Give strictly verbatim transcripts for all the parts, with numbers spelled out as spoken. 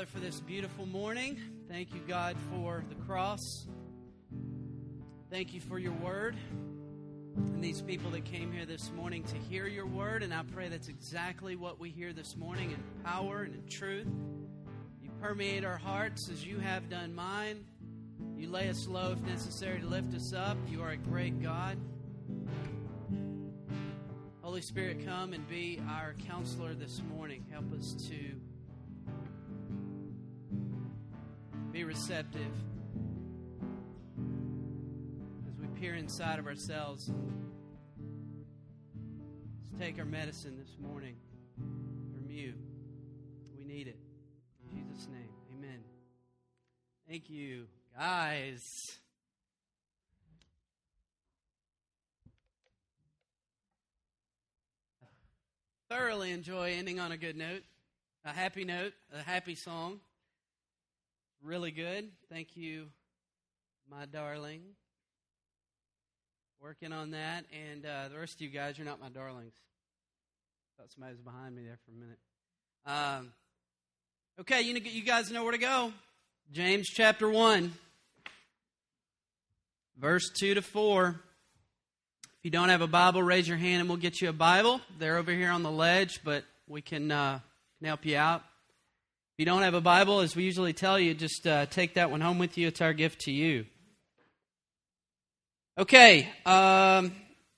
Father, for this beautiful morning. Thank you, God, for the cross. Thank you for your word and these people that came here this morning to hear your word. And I pray that's exactly what we hear this morning in power and in truth. You permeate our hearts as you have done mine. You lay us low if necessary to lift us up. You are a great God. Holy Spirit, come and be our counselor this morning. Help us to be receptive as we peer inside of ourselves. Let's take our medicine this morning from you. We need it. In Jesus' name, amen. Thank you, guys. I thoroughly enjoy ending on a good note, a happy note, a happy song. Really good. Thank you, my darling. Working on that. And uh, the rest of you guys, you're not my darlings. Thought somebody was behind me there for a minute. Um, okay, you, you guys know where to go. James chapter one, verse two to four. If you don't have a Bible, raise your hand and we'll get you a Bible. They're over here on the ledge, but we can, uh, can help you out. If you don't have a Bible, as we usually tell you, just uh, take that one home with you. It's our gift to you. Okay. Um,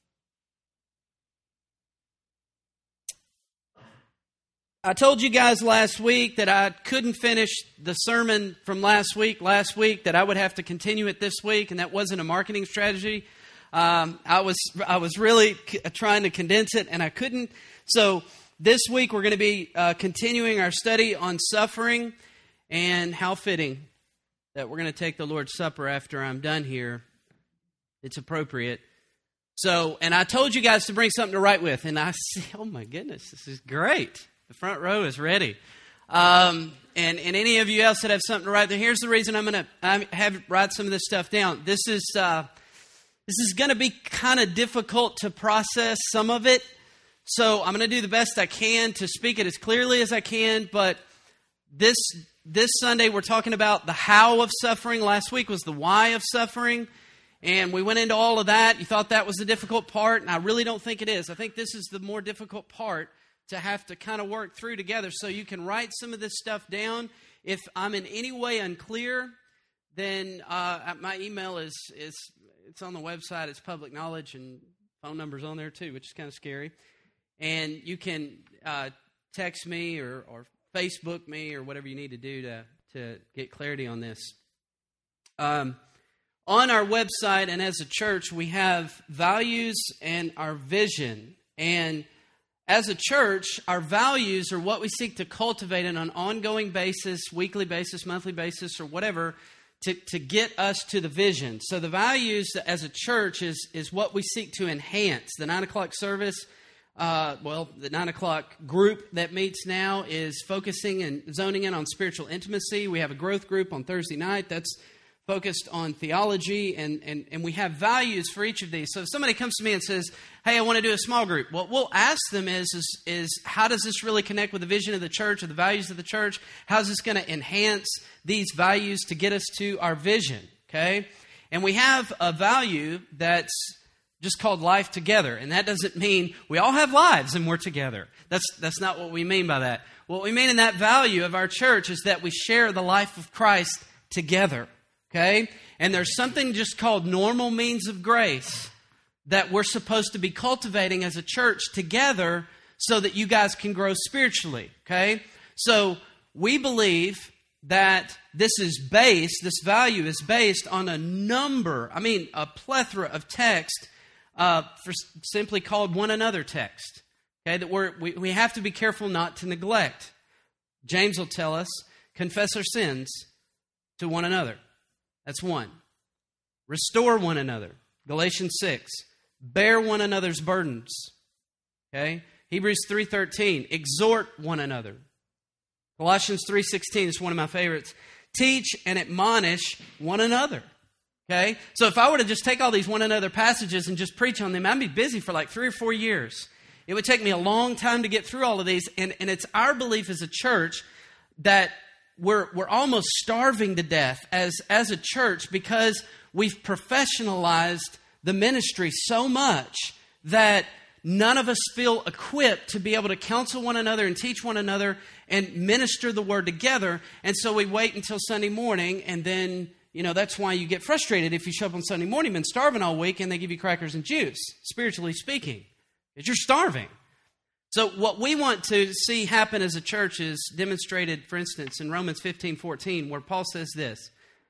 I told you guys last week that I couldn't finish the sermon from last week, last week, that I would have to continue it this week, and that wasn't a marketing strategy. Um, I was I was really c- trying to condense it, and I couldn't. So this week we're going to be uh, continuing our study on suffering, and how fitting that we're going to take the Lord's Supper after I'm done here. It's appropriate. So, and I told you guys to bring something to write with, and I see, oh my goodness, this is great. The front row is ready. Um, and, and any of you else that have something to write there, here's the reason I'm going to have write some of this stuff down. This is uh, this is going to be kind of difficult to process some of it. So I'm going to do the best I can to speak it as clearly as I can. But this this Sunday we're talking about the how of suffering. Last week was the why of suffering. And we went into all of that. You thought that was the difficult part, and I really don't think it is. I think this is the more difficult part to have to kind of work through together. So you can write some of this stuff down. If I'm in any way unclear, then uh, my email is, is it's on the website. It's public knowledge, and phone number's on there too, which is kind of scary. And you can uh, text me or, or Facebook me or whatever you need to do to, to get clarity on this. Um On our website and as a church, we have values and our vision. And as a church, our values are what we seek to cultivate on an ongoing basis, weekly basis, monthly basis, or whatever, to, to get us to the vision. So the values as a church is, is what we seek to enhance. The nine o'clock service, uh, well, the nine o'clock group that meets now is focusing and zoning in on spiritual intimacy. We have a growth group on Thursday night that's focused on theology, and, and, and we have values for each of these. So if somebody comes to me and says, hey, I want to do a small group, what we'll ask them is, is, is how does this really connect with the vision of the church or the values of the church? How is this going to enhance these values to get us to our vision? Okay? And we have a value that's just called life together. And that doesn't mean we all have lives and we're together. That's, that's not what we mean by that. What we mean in that value of our church is that we share the life of Christ together. Okay? And there's something just called normal means of grace that we're supposed to be cultivating as a church together so that you guys can grow spiritually. Okay? So we believe that this is based, this value is based on a number, I mean a plethora of text uh, for simply called one another text. Okay? That we're, we, we have to be careful not to neglect. James will tell us, confess our sins to one another. That's one. Restore one another. Galatians six. Bear one another's burdens. Okay? Hebrews three thirteen. Exhort one another. Colossians three sixteen is one of my favorites. Teach and admonish one another. Okay? So if I were to just take all these one another passages and just preach on them, I'd be busy for like three or four years. It would take me a long time to get through all of these. And, and it's our belief as a church that we're we're almost starving to death as, as a church because we've professionalized the ministry so much that none of us feel equipped to be able to counsel one another and teach one another and minister the word together. And so we wait until Sunday morning, and then, you know, that's why you get frustrated if you show up on Sunday morning, been starving all week, and they give you crackers and juice, spiritually speaking, because you're starving. So what we want to see happen as a church is demonstrated, for instance, in Romans fifteen fourteen, where Paul says this: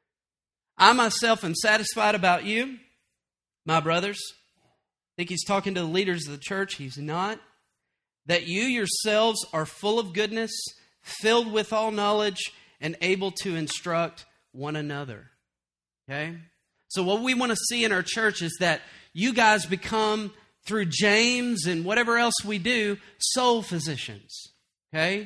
I myself am satisfied about you, my brothers. I think he's talking to the leaders of the church. He's not. That you yourselves are full of goodness, filled with all knowledge, and able to instruct one another. Okay? So what we want to see in our church is that you guys become, through James and whatever else we do, soul physicians. Okay?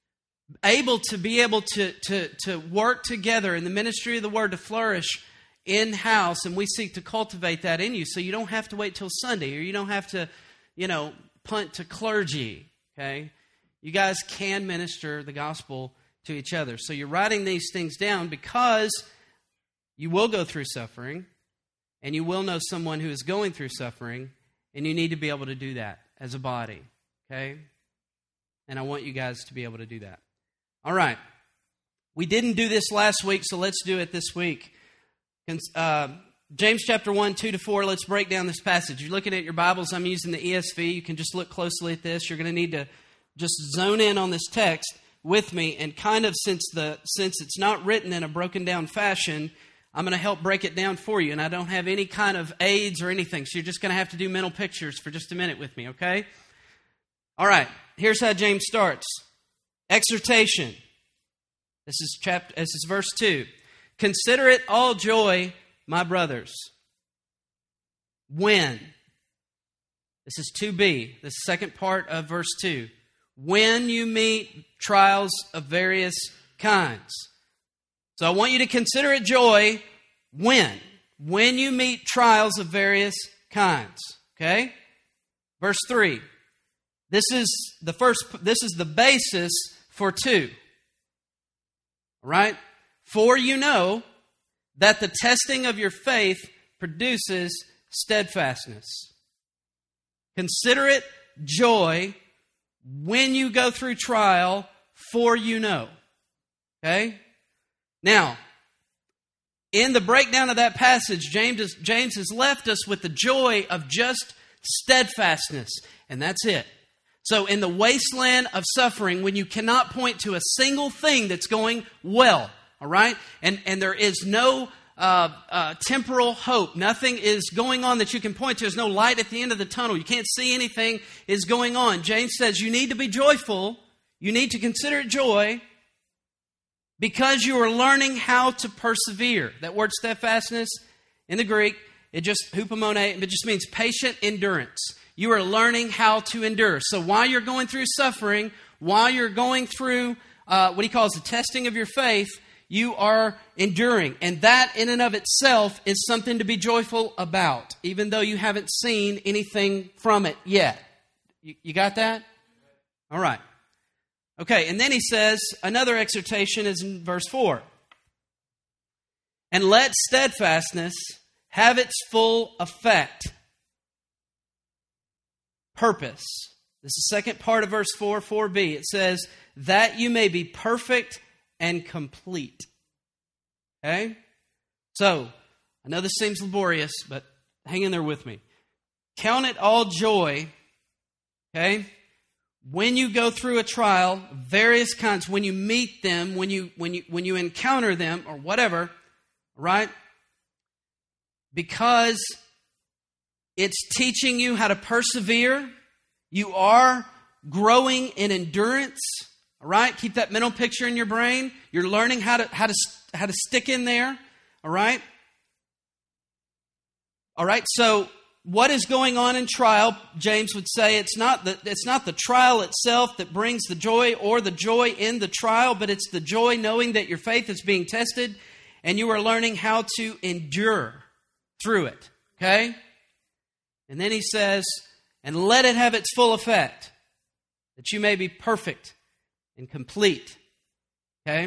Able to be able to, to, to work together in the ministry of the word to flourish in-house, and we seek to cultivate that in you so you don't have to wait till Sunday, or you don't have to, you know, punt to clergy, okay? You guys can minister the gospel to each other. So you're writing these things down because you will go through suffering, and you will know someone who is going through suffering, and you need to be able to do that as a body, okay? And I want you guys to be able to do that. All right. We didn't do this last week, so let's do it this week. Uh, James chapter one, two to four, let's break down this passage. You're looking at your Bibles. I'm using the E S V. You can just look closely at this. You're going to need to just zone in on this text with me. And kind of since the since it's not written in a broken down fashion, I'm going to help break it down for you. And I don't have any kind of aids or anything, so you're just going to have to do mental pictures for just a minute with me, okay? All right, here's how James starts. Exhortation. This is chapter. This is verse two. Consider it all joy, my brothers. When? This is two b, the second part of verse two. When you meet trials of various kinds. So I want you to consider it joy when? When you meet trials of various kinds. Okay? Verse three. This is the first, this is the basis for two. All right? For you know that the testing of your faith produces steadfastness. Consider it joy when you go through trial, for you know. Okay? Now, in the breakdown of that passage, James, is, James has left us with the joy of just steadfastness, and that's it. So in the wasteland of suffering, when you cannot point to a single thing that's going well, all right? And and there is no uh, uh, temporal hope. Nothing is going on that you can point to. There's no light at the end of the tunnel. You can't see anything is going on. James says you need to be joyful. You need to consider it joy because you are learning how to persevere. That word steadfastness in the Greek, it just, hupomone, it just means patient endurance. You are learning how to endure. So while you're going through suffering, while you're going through uh, what he calls the testing of your faith, you are enduring. And that in and of itself is something to be joyful about, even though you haven't seen anything from it yet. You, you got that? All right. Okay, and then he says, another exhortation is in verse four. And let steadfastness have its full effect. Purpose. This is the second part of verse four, four b. It says, that you may be perfect and complete. Okay? So, I know this seems laborious, but hang in there with me. Count it all joy, okay, when you go through a trial, various kinds, when you meet them, when you when you when you encounter them, or whatever, right? Because it's teaching you how to persevere. You are growing in endurance. All right? Keep that mental picture in your brain. You're learning how to how to how to stick in there. All right? All right. So what is going on in trial? James would say it's not the it's not the trial itself that brings the joy or the joy in the trial, but it's the joy knowing that your faith is being tested and you are learning how to endure through it. Okay? And then he says, and let it have its full effect, that you may be perfect and complete. Okay?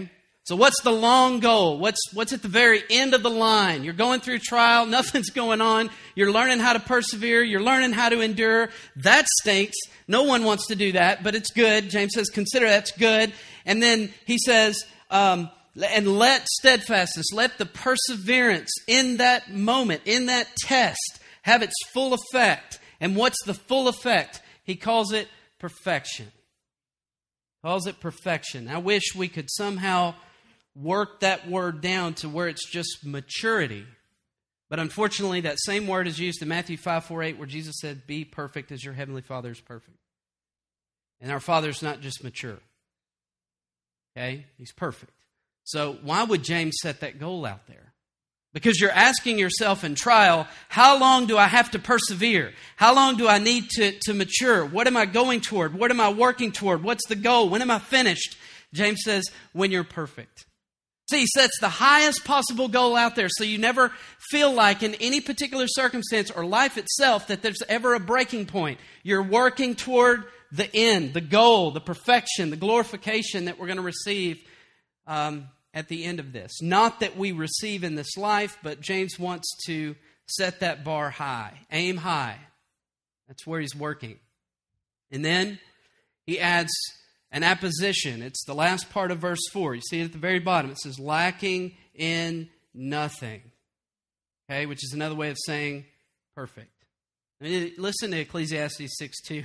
So what's the long goal? What's what's at the very end of the line? You're going through trial, nothing's going on. You're learning how to persevere. You're learning how to endure. That stinks. No one wants to do that, but it's good. James says, consider that's good. And then he says, um, and let steadfastness, let the perseverance in that moment, in that test, have its full effect. And what's the full effect? He calls it perfection. Calls it perfection. I wish we could somehow work that word down to where it's just maturity. But unfortunately, that same word is used in Matthew five, four, eight, where Jesus said, be perfect as your heavenly Father is perfect. And our Father's not just mature. Okay? He's perfect. So why would James set that goal out there? Because you're asking yourself in trial, how long do I have to persevere? How long do I need to, to mature? What am I going toward? What am I working toward? What's the goal? When am I finished? James says, when you're perfect. See, he sets the highest possible goal out there so you never feel like in any particular circumstance or life itself that there's ever a breaking point. You're working toward the end, the goal, the perfection, the glorification that we're going to receive um, at the end of this. Not that we receive in this life, but James wants to set that bar high, aim high. That's where he's working. And then he adds an apposition. It's the last part of verse four. You see it at the very bottom. It says, lacking in nothing. Okay, which is another way of saying perfect. I mean, listen to Ecclesiastes six two.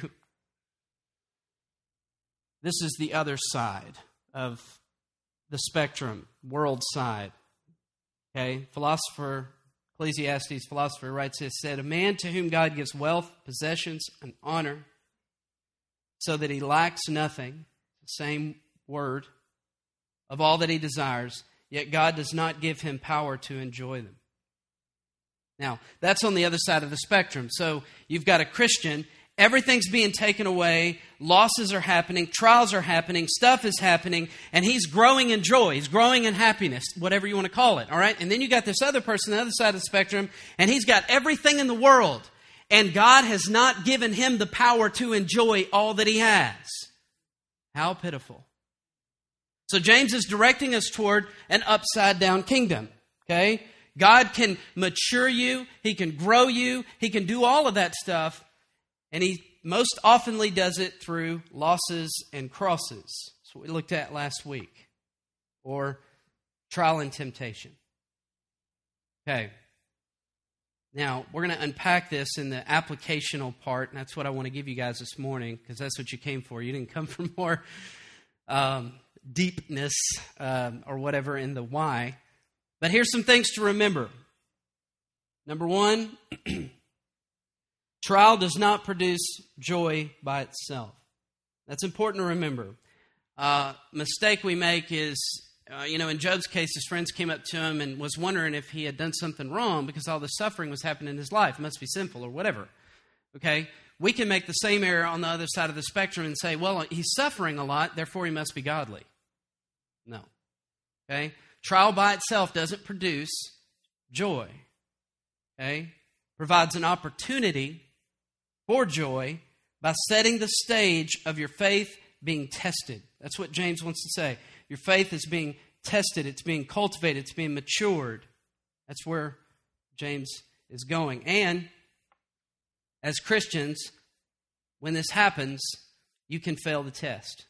This is the other side of the spectrum, world side. Okay, philosopher, Ecclesiastes philosopher writes this, said, a man to whom God gives wealth, possessions, and honor, so that he lacks nothing, the same word, of all that he desires, yet God does not give him power to enjoy them. Now, that's on the other side of the spectrum. So you've got a Christian, everything's being taken away, losses are happening, trials are happening, stuff is happening, and he's growing in joy, he's growing in happiness, whatever you want to call it, all right? And then you got this other person on the other side of the spectrum, and he's got everything in the world, and God has not given him the power to enjoy all that he has. How pitiful. So James is directing us toward an upside-down kingdom, okay? God can mature you, He can grow you, He can do all of that stuff, and He most oftenly does it through losses and crosses. That's what we looked at last week. Or trial and temptation. Okay. Now, we're going to unpack this in the applicational part, and that's what I want to give you guys this morning, because that's what you came for. You didn't come for more um, deepness um, or whatever in the why. But here's some things to remember. Number one, trial does not produce joy by itself. That's important to remember. Uh, mistake we make is, uh, you know, in Job's case, his friends came up to him and was wondering if he had done something wrong because all the suffering was happening in his life. It must be sinful or whatever. Okay? We can make the same error on the other side of the spectrum and say, well, he's suffering a lot, therefore he must be godly. No. Okay? Trial by itself doesn't produce joy. Okay? Provides an opportunity for joy by setting the stage of your faith being tested. That's what James wants to say. Your faith is being tested. It's being cultivated. It's being matured. That's where James is going. And as Christians, when this happens, you can fail the test.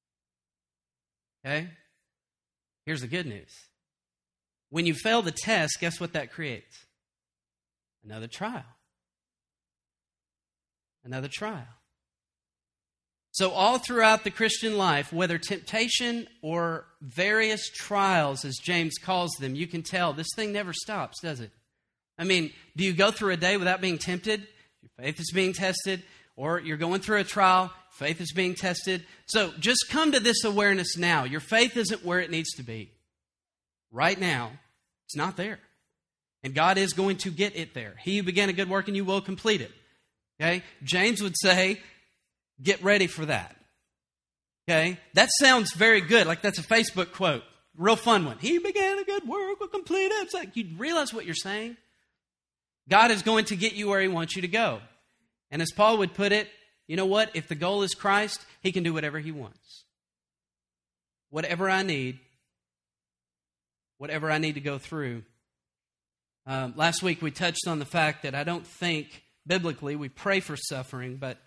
Okay? Here's the good news. When you fail the test, guess what that creates? Another trial. Another trial. So all throughout the Christian life, whether temptation or various trials, as James calls them, you can tell this thing never stops, does it? I mean, do you go through a day without being tempted? Your faith is being tested. Or you're going through a trial, faith is being tested. So just come to this awareness now. Your faith isn't where it needs to be. Right now, it's not there. And God is going to get it there. He who began a good work in you will complete it. Okay? James would say, get ready for that. Okay? That sounds very good. Like that's a Facebook quote. Real fun one. He began a good work, will complete it. It's like, you realize what you're saying? God is going to get you where He wants you to go. And as Paul would put it, you know what? If the goal is Christ, He can do whatever He wants. Whatever I need, whatever I need to go through. Um, last week we touched on the fact that I don't think, biblically, we pray for suffering, but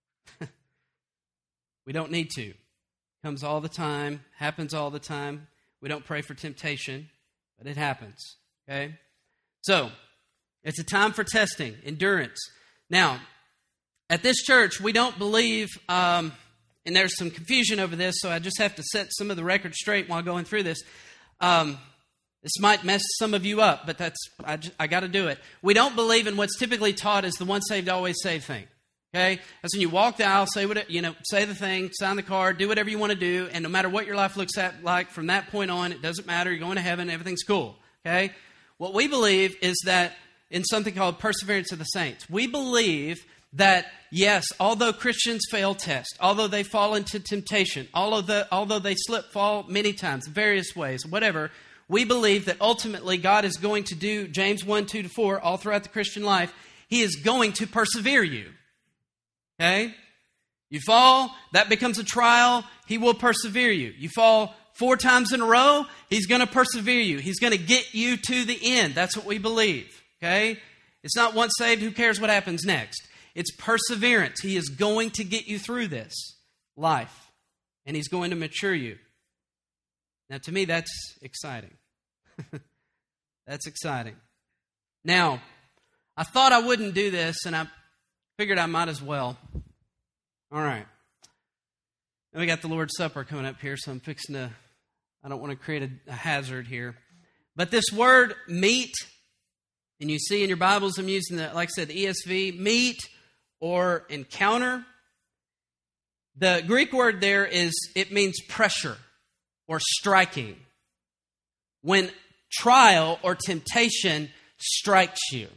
we don't need to. It comes all the time, happens all the time. We don't pray for temptation, but it happens, okay? So, it's a time for testing, endurance. Now, at this church, we don't believe, um, and there's some confusion over this, so I just have to set some of the record straight while going through this. Um, this might mess some of you up, but that's I, I got to do it. We don't believe in what's typically taught as the once saved, always saved thing. Okay, that's when you walk the aisle, say what you know, say the thing, sign the card, do whatever you want to do, and no matter what your life looks at, like from that point on, it doesn't matter. You're going to heaven, everything's cool. Okay, what we believe is that in something called perseverance of the saints, we believe that yes, although Christians fail test, although they fall into temptation, although the, although they slip, fall many times, various ways, whatever, we believe that ultimately God is going to do James one, two to four all throughout the Christian life. He is going to persevere you. Okay? You fall, that becomes a trial, He will persevere you. You fall four times in a row, He's going to persevere you. He's going to get you to the end. That's what we believe. Okay? It's not once saved, who cares what happens next? It's perseverance. He is going to get you through this life, and He's going to mature you. Now, to me, that's exciting. That's exciting. Now, I thought I wouldn't do this, and I figured I might as well. All right. Now we got the Lord's Supper coming up here, so I'm fixing to, I don't want to create a, a hazard here. But this word, meet, and you see in your Bibles, I'm using, the, like I said, the E S V, meet or encounter. The Greek word there is, it means pressure or striking. When trial or temptation strikes you.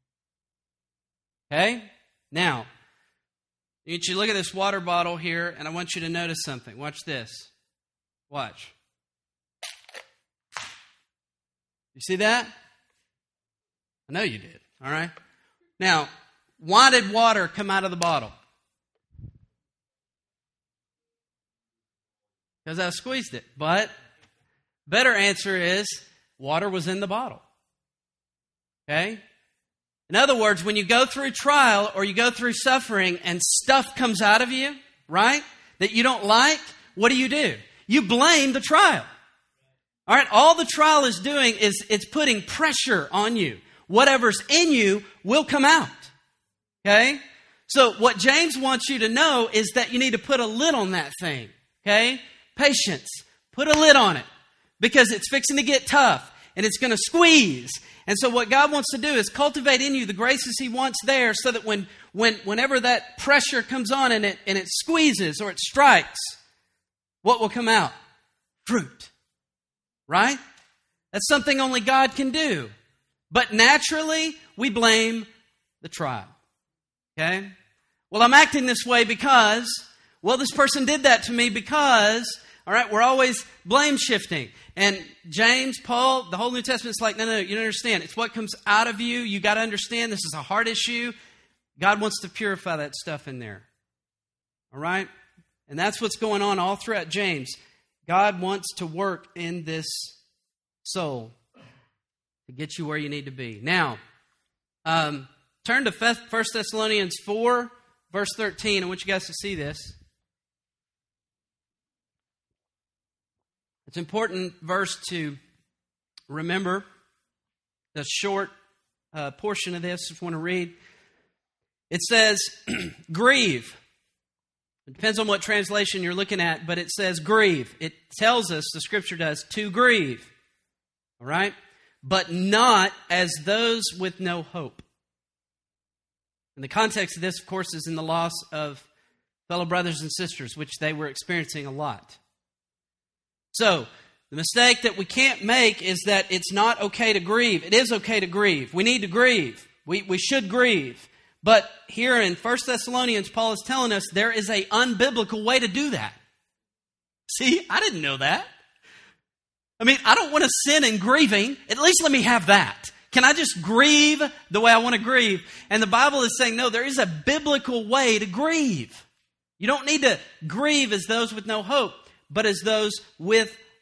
Okay? Now, I want you to look at this water bottle here, and I want you to notice something. Watch this. Watch. You see that? I know you did. All right? Now, why did water come out of the bottle? Because I squeezed it. But better answer is water was in the bottle. Okay? In other words, when you go through trial or you go through suffering and stuff comes out of you, right, that you don't like, what do you do? You blame the trial. All right? All the trial is doing is it's putting pressure on you. Whatever's in you will come out. Okay? So what James wants you to know is that you need to put a lid on that thing. Okay? Patience. Put a lid on it. Because it's fixing to get tough. And it's going to squeeze. And so what God wants to do is cultivate in you the graces He wants there so that when, when whenever that pressure comes on and it, and it squeezes or it strikes, what will come out? Fruit. Right? That's something only God can do. But naturally, we blame the trial. Okay? Well, I'm acting this way because, well, this person did that to me because, all right, we're always blame shifting. And James, Paul, the whole New Testament is like, no, no, no, you don't understand. It's what comes out of you. You got to understand this is a heart issue. God wants to purify that stuff in there. All right? And that's what's going on all throughout James. God wants to work in this soul to get you where you need to be. Now, um, turn to First Thessalonians four, verse thirteen. I want you guys to see this. It's an important verse to remember. The short uh, portion of this, if you want to read. It says, grieve. It depends on what translation you're looking at, but it says grieve. It tells us, the Scripture does, to grieve. All right? But not as those with no hope. And the context of this, of course, is in the loss of fellow brothers and sisters, which they were experiencing a lot. So, the mistake that we can't make is that it's not okay to grieve. It is okay to grieve. We need to grieve. We, we should grieve. But here in First Thessalonians, Paul is telling us there is an unbiblical way to do that. See, I didn't know that. I mean, I don't want to sin in grieving. At least let me have that. Can I just grieve the way I want to grieve? And the Bible is saying, no, there is a biblical way to grieve. You don't need to grieve as those with no hope, but as those with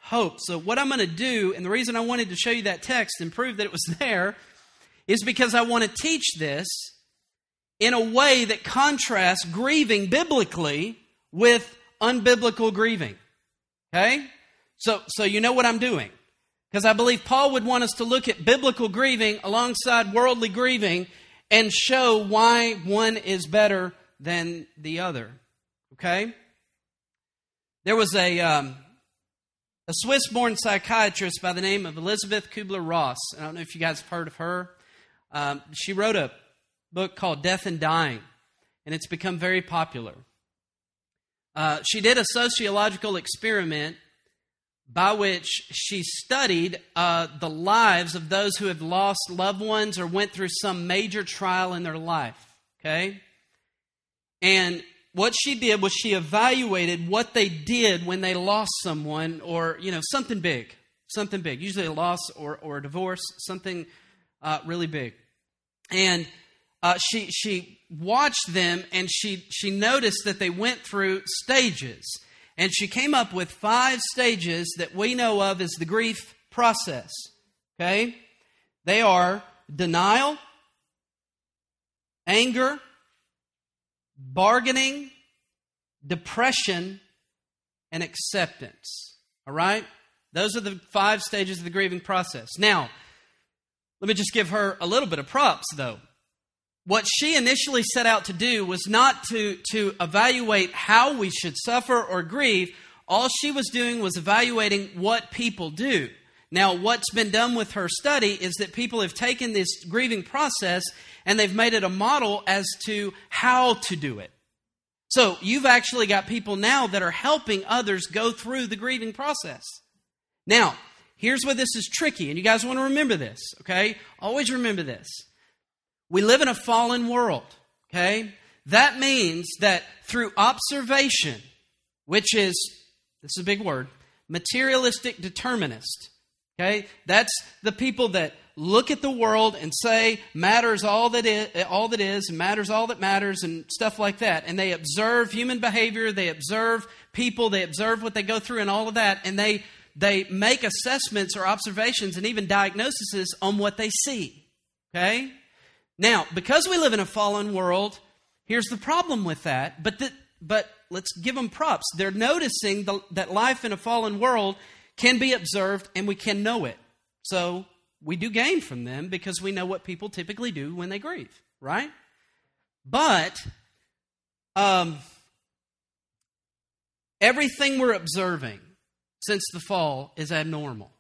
hope. So what I'm going to do, and the reason I wanted to show you that text and prove that it was there, is because I want to teach this in a way that contrasts grieving biblically with unbiblical grieving. Okay? So, so you know what I'm doing. Because I believe Paul would want us to look at biblical grieving alongside worldly grieving and show why one is better than the other. Okay? There was a, um, a Swiss-born psychiatrist by the name of Elizabeth Kubler-Ross. I don't know if you guys have heard of her. Um, she wrote a book called Death and Dying, and it's become very popular. Uh, she did a sociological experiment by which she studied uh, the lives of those who have lost loved ones or went through some major trial in their life. Okay? And what she did was she evaluated what they did when they lost someone or, you know, something big. Something big. Usually a loss or, or a divorce, something uh, really big. And uh, she she watched them and she she noticed that they went through stages. And she came up with five stages that we know of as the grief process. Okay? They are denial, anger, bargaining, depression, and acceptance. All right? Those are the five stages of the grieving process. Now, let me just give her a little bit of props, though. What she initially set out to do was not to, to evaluate how we should suffer or grieve. All she was doing was evaluating what people do. Now, what's been done with her study is that people have taken this grieving process and they've made it a model as to how to do it. So you've actually got people now that are helping others go through the grieving process. Now, here's where this is tricky, and you guys want to remember this, okay? Always remember this. We live in a fallen world, okay? That means that through observation, which is, this is a big word, materialistic determinist, okay? That's the people that look at the world and say matters all that is, all that is, and matters all that matters, and stuff like that. And they observe human behavior, they observe people, they observe what they go through and all of that, and they they make assessments or observations and even diagnoses on what they see, okay? Now, because we live in a fallen world, here's the problem with that. But the, but let's give them props. They're noticing the, that life in a fallen world can be observed and we can know it. So we do gain from them because we know what people typically do when they grieve, right? But um, everything we're observing since the fall is abnormal.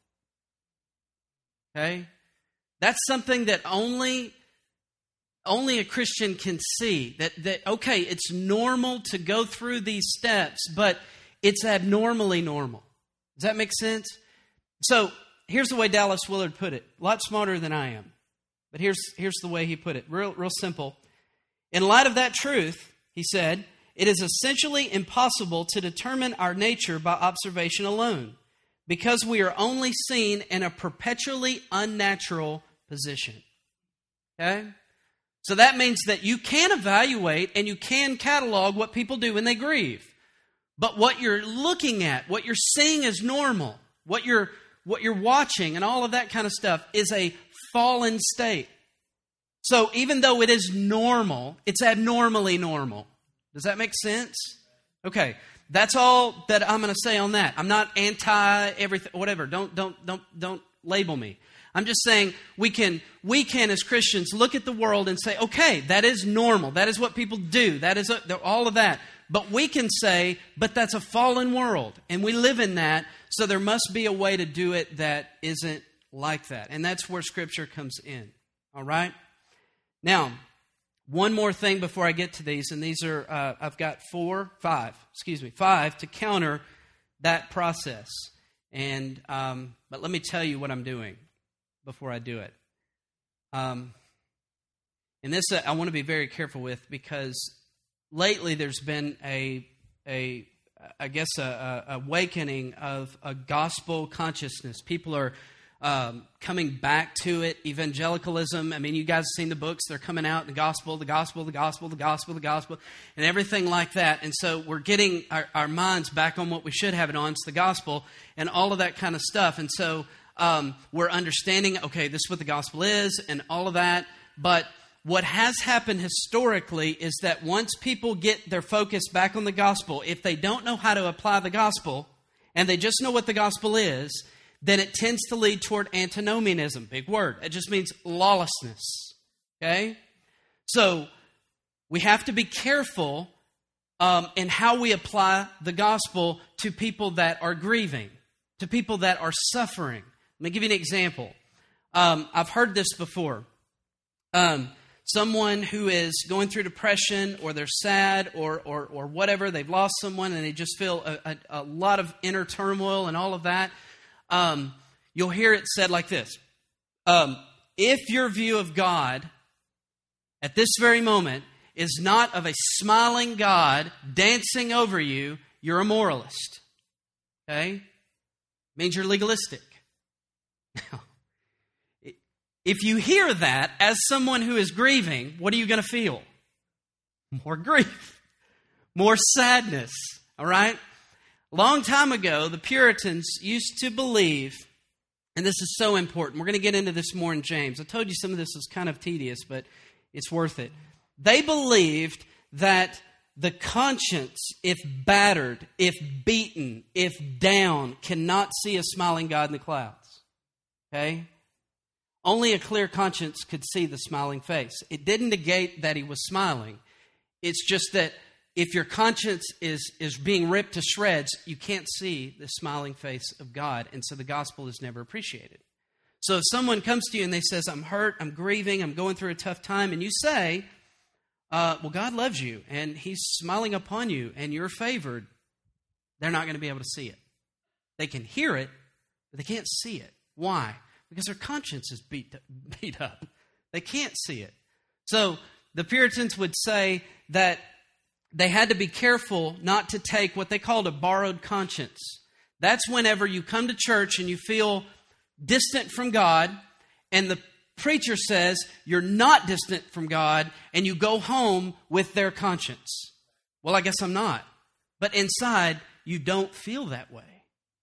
Okay? That's something that only... Only a Christian can see that, that, okay, it's normal to go through these steps, but it's abnormally normal. Does that make sense? So here's the way Dallas Willard put it. A lot smarter than I am. But here's, here's the way he put it. Real, real simple. In light of that truth, he said, it is essentially impossible to determine our nature by observation alone because we are only seen in a perpetually unnatural position. Okay? So that means that you can evaluate and you can catalog what people do when they grieve. But what you're looking at, what you're seeing as normal, what you're what you're watching and all of that kind of stuff is a fallen state. So even though it is normal, it's abnormally normal. Does that make sense? Okay, that's all that I'm going to say on that. I'm not anti everything, whatever. Don't don't don't don't label me. I'm just saying we can, we can as Christians look at the world and say, okay, that is normal. That is what people do. That is a, all of that. But we can say, but that's a fallen world. And we live in that. So there must be a way to do it that isn't like that. And that's where Scripture comes in. All right? Now, one more thing before I get to these. And these are, uh, I've got four, five, excuse me, five to counter that process. And, um, but let me tell you what I'm doing before I do it. Um, and this uh, I want to be very careful with because lately there's been a, a I guess, a, a awakening of a gospel consciousness. People are um, coming back to it, evangelicalism. I mean, you guys have seen the books. They're coming out, the gospel, the gospel, the gospel, the gospel, the gospel, and everything like that. And so we're getting our, our minds back on what we should have it on. It's the gospel and all of that kind of stuff. And so um, we're understanding, okay, this is what the gospel is and all of that. But what has happened historically is that once people get their focus back on the gospel, if they don't know how to apply the gospel and they just know what the gospel is, then it tends to lead toward antinomianism. Big word. It just means lawlessness. Okay? So we have to be careful um, in how we apply the gospel to people that are grieving, to people that are suffering. Let me give you an example. Um, I've heard this before. Um, someone who is going through depression, or they're sad, or or or whatever, they've lost someone and they just feel a, a, a lot of inner turmoil and all of that. Um, you'll hear it said like this. Um, if your view of God at this very moment is not of a smiling God dancing over you, you're a moralist. Okay? Means you're legalistic. Now, if you hear that as someone who is grieving, what are you going to feel? More grief. More sadness. All right? A long time ago, the Puritans used to believe, and this is so important. We're going to get into this more in James. I told you some of this was kind of tedious, but it's worth it. They believed that the conscience, if battered, if beaten, if down, cannot see a smiling God in the clouds. Okay? Only a clear conscience could see the smiling face. It didn't negate that he was smiling. It's just that if your conscience is, is being ripped to shreds, you can't see the smiling face of God, and so the gospel is never appreciated. So if someone comes to you and they says, I'm hurt, I'm grieving, I'm going through a tough time, and you say, uh, well, God loves you, and he's smiling upon you, and you're favored, they're not going to be able to see it. They can hear it, but they can't see it. Why? Because their conscience is beat, beat up. They can't see it. So the Puritans would say that they had to be careful not to take what they called a borrowed conscience. That's whenever you come to church and you feel distant from God, and the preacher says you're not distant from God, and you go home with their conscience. Well, I guess I'm not. But inside, you don't feel that way.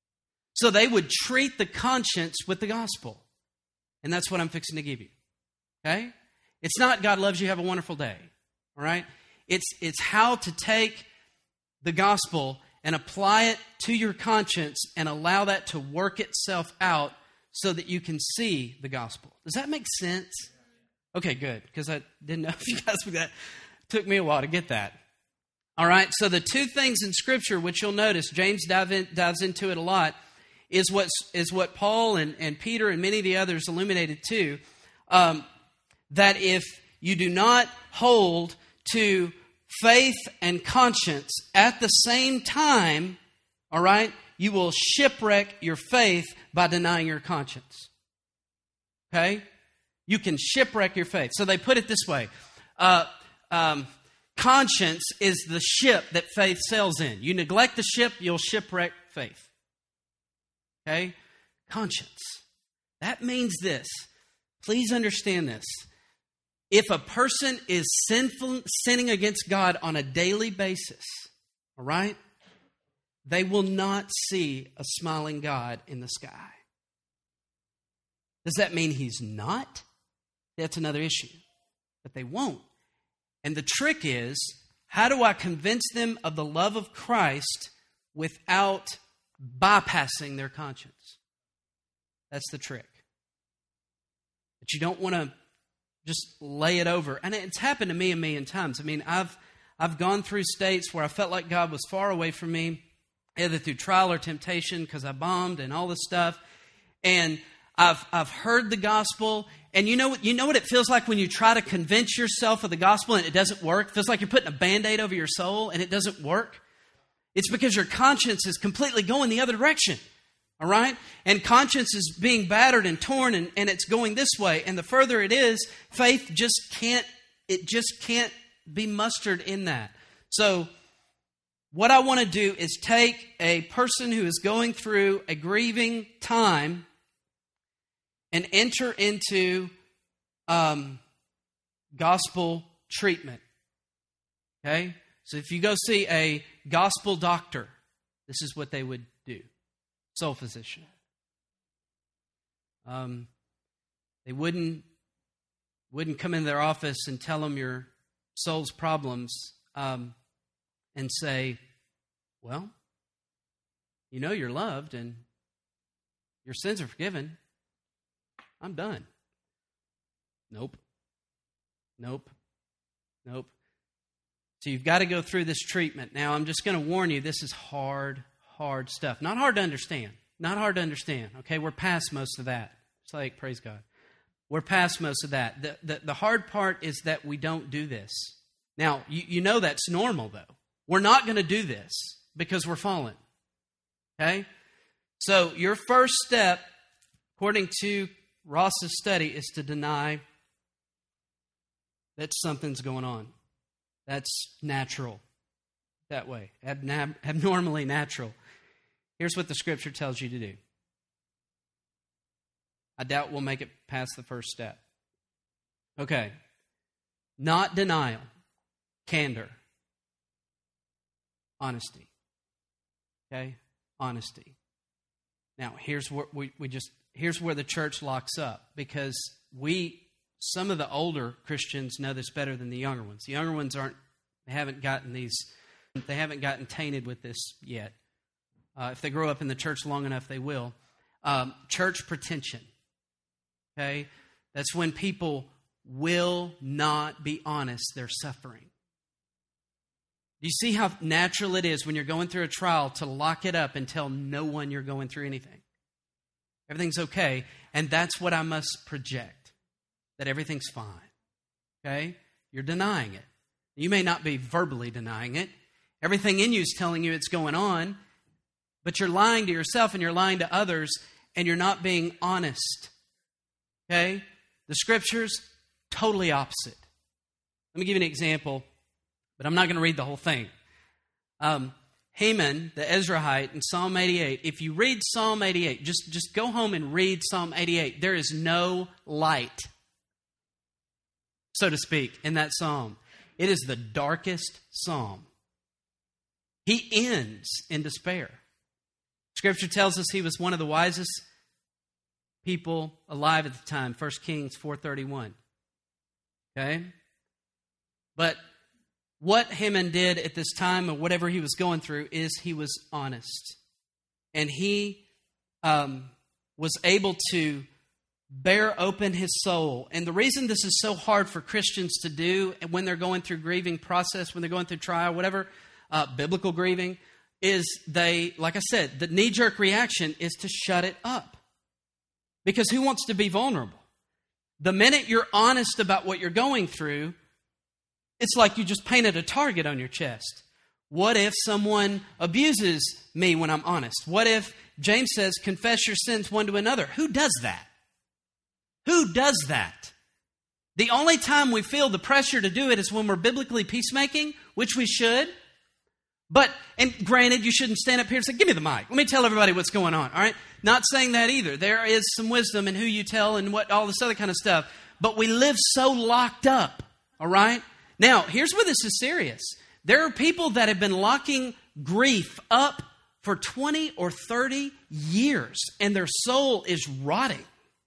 So they would treat the conscience with the gospel. And that's what I'm fixing to give you. Okay? It's not God loves you, have a wonderful day. All right? It's, it's how to take the gospel and apply it to your conscience and allow that to work itself out so that you can see the gospel. Does that make sense? Okay, good. Because I didn't know if you guys would that. Took me a while to get that. All right? So the two things in Scripture, which you'll notice, James dive in, dives into it a lot, is what is what Paul and, and Peter and many of the others illuminated too, um, that if you do not hold to faith and conscience at the same time, all right, you will shipwreck your faith by denying your conscience. Okay? You can shipwreck your faith. So they put it this way. Uh, um, conscience is the ship that faith sails in. You neglect the ship, you'll shipwreck faith. Okay? Conscience. That means this. Please understand this. If a person is sinful, sinning against God on a daily basis, all right, they will not see a smiling God in the sky. Does that mean he's not? That's another issue. But they won't. And the trick is, how do I convince them of the love of Christ without bypassing their conscience? That's the trick. But you don't want to just lay it over. And it's happened to me a million times. I mean, I've I've gone through states where I felt like God was far away from me, either through trial or temptation, because I bombed and all this stuff. And I've I've heard the gospel, and you know you know what it feels like when you try to convince yourself of the gospel and it doesn't work? It feels like you're putting a Band-Aid over your soul and it doesn't work. It's because your conscience is completely going the other direction. All right? And conscience is being battered and torn, and, and it's going this way. And the further it is, faith just can't, it just can't be mustered in that. So what I want to do is take a person who is going through a grieving time and enter into um, gospel treatment. Okay? So if you go see a gospel doctor, this is what they would do. Soul physician. Um, they wouldn't wouldn't come in their office and tell them your soul's problems um, and say, well, you know you're loved and your sins are forgiven. I'm done. Nope. Nope. Nope. So you've got to go through this treatment. Now, I'm just going to warn you, this is hard, hard stuff. Not hard to understand. Not hard to understand. Okay, we're past most of that. It's like, praise God. We're past most of that. The, the, the hard part is that we don't do this. Now, you, you know that's normal, though. We're not going to do this because we're fallen. Okay? So your first step, according to Ross's study, is to deny that something's going on. That's natural that way, Abnab- abnormally natural. Here's what the Scripture tells you to do. I doubt we'll make it past the first step. Okay. Not denial, candor, honesty. Okay? Honesty. Now, here's where we, we just here's where the church locks up, because we some of the older Christians know this better than the younger ones. The younger ones aren't they haven't gotten these they haven't gotten tainted with this yet. Uh, if they grow up in the church long enough, they will. Um, church pretension. Okay? That's when people will not be honest. They're suffering. Do you see how natural it is when you're going through a trial to lock it up and tell no one you're going through anything? Everything's okay, and that's what I must project, that everything's fine. Okay? You're denying it. You may not be verbally denying it. Everything in you is telling you it's going on, but you're lying to yourself and you're lying to others, and you're not being honest. Okay? The Scriptures, totally opposite. Let me give you an example, but I'm not going to read the whole thing. Um, Haman, the Ezrahite, in Psalm eighty-eight, if you read Psalm eighty-eight, just, just go home and read Psalm eighty-eight. There is no light, so to speak, in that psalm. It is the darkest psalm. He ends in despair. Scripture tells us he was one of the wisest people alive at the time, First Kings four thirty-one. Okay? But what Haman did at this time, or whatever he was going through, is he was honest. And he um, was able to bear open his soul. And the reason this is so hard for Christians to do when they're going through grieving process, when they're going through trial, whatever, uh, biblical grieving, is they, like I said, the knee-jerk reaction is to shut it up. Because who wants to be vulnerable? The minute you're honest about what you're going through, it's like you just painted a target on your chest. What if someone abuses me when I'm honest? What if James says, confess your sins one to another? Who does that? Who does that? The only time we feel the pressure to do it is when we're biblically peacemaking, which we should. But, and granted, you shouldn't stand up here and say, give me the mic. Let me tell everybody what's going on, all right? Not saying that either. There is some wisdom in who you tell and what all this other kind of stuff. But we live so locked up, all right? Now, here's where this is serious. There are people that have been locking grief up for twenty or thirty years, and their soul is rotting.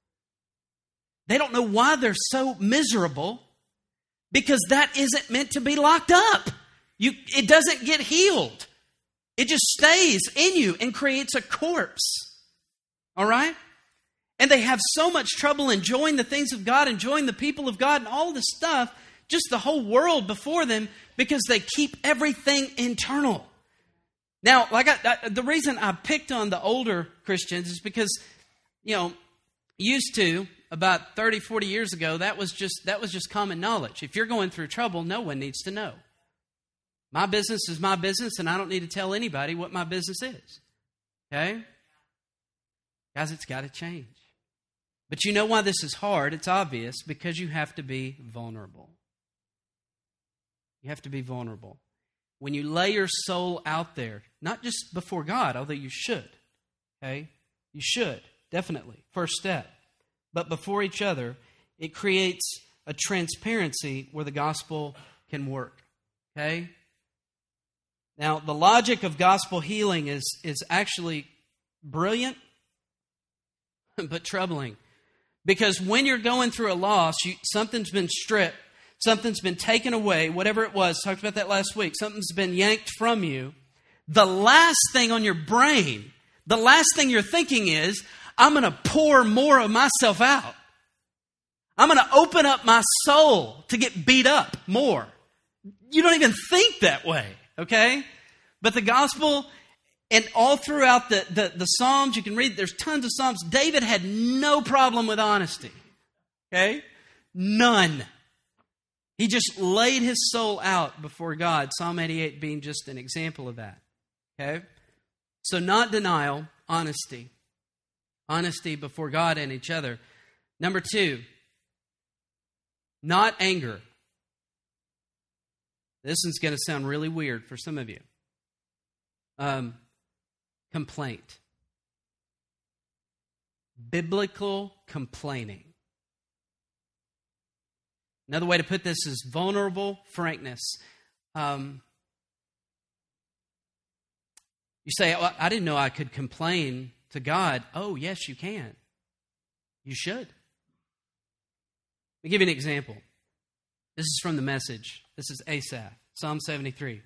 They don't know why they're so miserable, because that isn't meant to be locked up. You, it doesn't get healed. It just stays in you and creates a corpse. All right? And they have so much trouble enjoying the things of God, enjoying the people of God, and all this stuff, just the whole world before them, because they keep everything internal. Now, like I, I, the reason I picked on the older Christians is because, you know, used to, about thirty, forty years ago, that was just that was just common knowledge. If you're going through trouble, no one needs to know. My business is my business, and I don't need to tell anybody what my business is. Okay? Guys, it's got to change. But you know why this is hard? It's obvious, because you have to be vulnerable. You have to be vulnerable. When you lay your soul out there, not just before God, although you should. Okay? You should, definitely. First step. but before each other, it creates a transparency where the gospel can work. Okay? Now, the logic of gospel healing is, is actually brilliant, but troubling. Because when you're going through a loss, you, something's been stripped, something's been taken away, whatever it was, talked about that last week, something's been yanked from you. The last thing on your brain, the last thing you're thinking is, I'm going to pour more of myself out. I'm going to open up my soul to get beat up more. You don't even think that way, okay? But the gospel, and all throughout the, the, the Psalms, you can read, there's tons of Psalms. David had no problem with honesty, okay? None. He just laid his soul out before God, Psalm eighty-eight being just an example of that, okay? So not denial, honesty. Honesty before God and each other. Number two, not anger. This one's going to sound really weird for some of you. Um, complaint. Biblical complaining. Another way to put this is vulnerable frankness. Um, you say, oh, I didn't know I could complain to God. Oh, yes, you can. You should. Let me give you an example. This is from the Message. This is Asaph, Psalm seventy-three.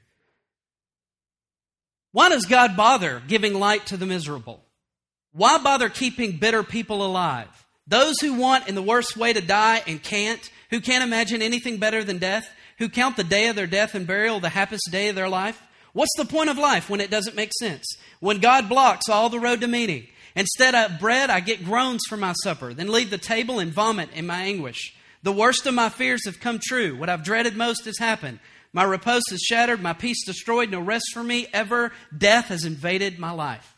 Why does God bother giving light to the miserable? Why bother keeping bitter people alive? Those who want in the worst way to die and can't, who can't imagine anything better than death, who count the day of their death and burial the happiest day of their life? What's the point of life when it doesn't make sense? When God blocks all the road to meaning. Instead of bread, I get groans for my supper, then leave the table and vomit in my anguish. The worst of my fears have come true. What I've dreaded most has happened. My repose is shattered, my peace destroyed, no rest for me ever. Death has invaded my life.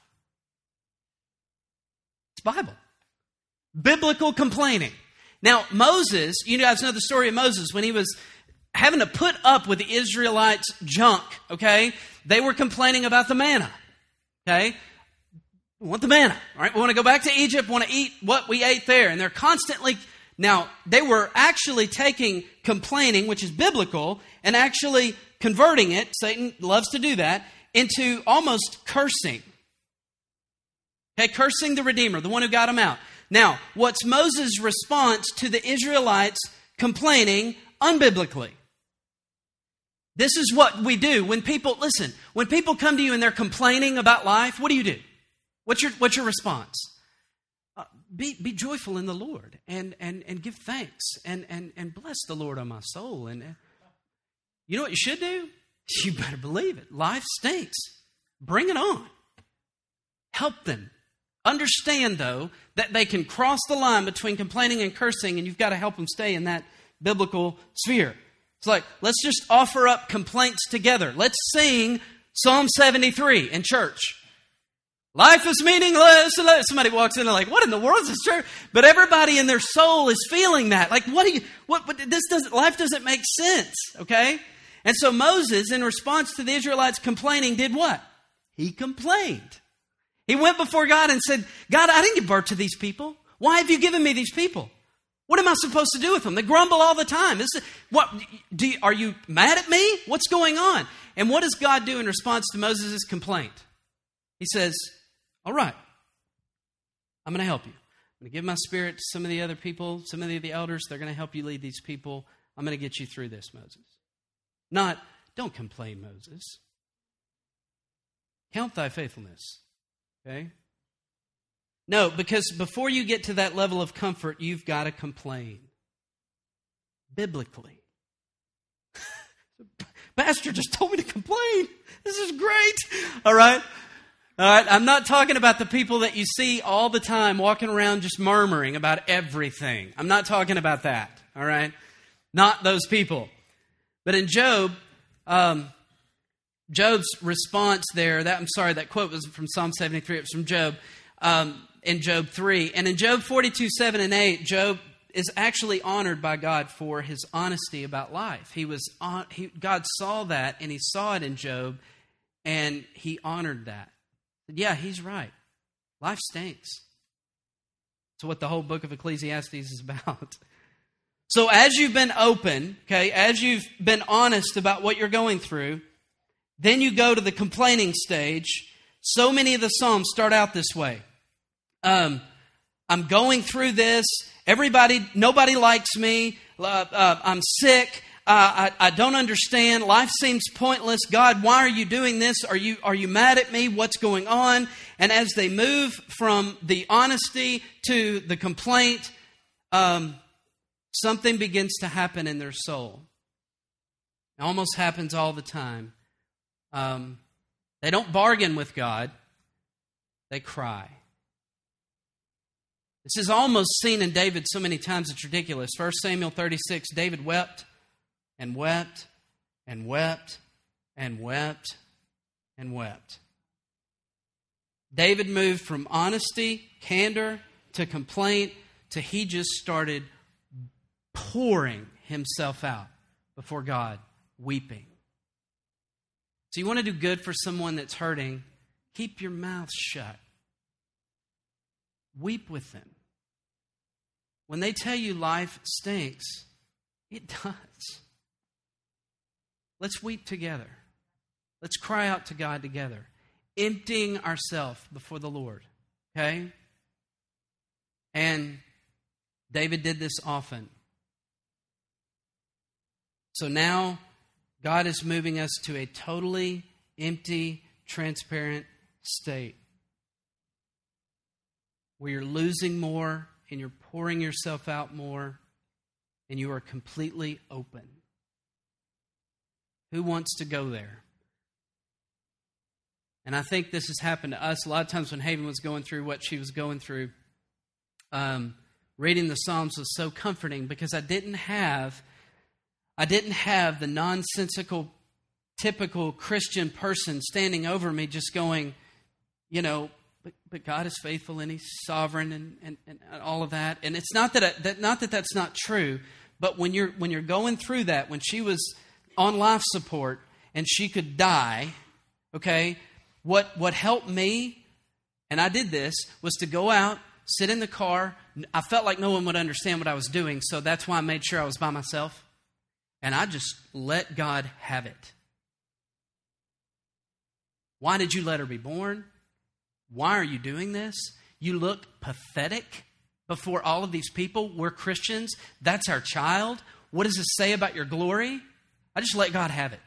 It's Bible. Biblical complaining. Now, Moses, you guys know the story of Moses when he was having to put up with the Israelites' junk, okay? They were complaining about the manna, okay? We want the manna, all right? We want to go back to Egypt, we want to eat what we ate there. And they're constantly... Now, they were actually taking complaining, which is biblical, and actually converting it, Satan loves to do that, into almost cursing. Okay, cursing the Redeemer, the one who got them out. Now, what's Moses' response to the Israelites complaining unbiblically? This is what we do when people, listen, when people come to you and they're complaining about life, what do you do? What's your, what's your response? Uh, be, be joyful in the Lord and, and, and give thanks and, and, and bless the Lord on my soul. And uh, you know what you should do? You better believe it. Life stinks. Bring it on. Help them. Understand, though, that they can cross the line between complaining and cursing, and you've got to help them stay in that biblical sphere. It's like, let's just offer up complaints together. Let's sing Psalm seventy-three in church. Life is meaningless. Somebody walks in and like, what in the world is this church? But everybody in their soul is feeling that. Like, what do you, what, what this doesn't, life doesn't make sense, okay? And so Moses, in response to the Israelites complaining, did what? He complained. He went before God and said, God, I didn't give birth to these people. Why have you given me these people? What am I supposed to do with them? They grumble all the time. This is, what, do you, are you mad at me? What's going on? And what does God do in response to Moses' complaint? He says, all right, I'm going to help you. I'm going to give my spirit to some of the other people, some of the, the elders. They're going to help you lead these people. I'm going to get you through this, Moses. Not, don't complain, Moses. Count thy faithfulness. Okay? No, because before you get to that level of comfort, you've got to complain. Biblically. Pastor just told me to complain. This is great. All right? All right, I'm not talking about the people that you see all the time walking around just murmuring about everything. I'm not talking about that, all right? Not those people. But in Job, um, Job's response there, that I'm sorry, that quote was from Psalm seventy-three. It was from Job um, in Job three. And in Job forty-two, seven and eight, Job is actually honored by God for his honesty about life. He was on, he, God saw that, and he saw it in Job, and he honored that. Yeah, he's right. Life stinks. It's what the whole book of Ecclesiastes is about. So as you've been open, okay, as you've been honest about what you're going through, then you go to the complaining stage. So many of the Psalms start out this way. Um, I'm going through this. Everybody, nobody likes me. Uh, uh, I'm sick. Uh, I, I don't understand. Life seems pointless. God, why are you doing this? Are you are you mad at me? What's going on? And as they move from the honesty to the complaint, um, something begins to happen in their soul. It almost happens all the time. Um, they don't bargain with God. They cry. This is almost seen in David so many times it's ridiculous. First Samuel thirty-six, David wept and wept and wept and wept and wept. David moved from honesty, candor, to complaint, to he just started pouring himself out before God, weeping. So you want to do good for someone that's hurting, keep your mouth shut. Weep with them. When they tell you life stinks, it does. Let's weep together. Let's cry out to God together, emptying ourselves before the Lord. Okay? And David did this often. So now God is moving us to a totally empty, transparent state where you're losing more and you're pouring yourself out more and you are completely open. Who wants to go there? And I think this has happened to us a lot of times when Haven was going through what she was going through. Um, reading the Psalms was so comforting because I didn't have, I didn't have the nonsensical, typical Christian person standing over me just going, you know, but, but God is faithful and He's sovereign and, and, and all of that. And it's not that, I, that not that that's not true, but when you're when you're going through that, when she was on life support and she could die, okay, what what helped me, and I did this, was to go out, sit in the car. I felt like no one would understand what I was doing, so that's why I made sure I was by myself. And I just let God have it. Why did you let her be born? Why are you doing this? You look pathetic before all of these people. We're Christians. That's our child. What does it say about your glory? I just let God have it.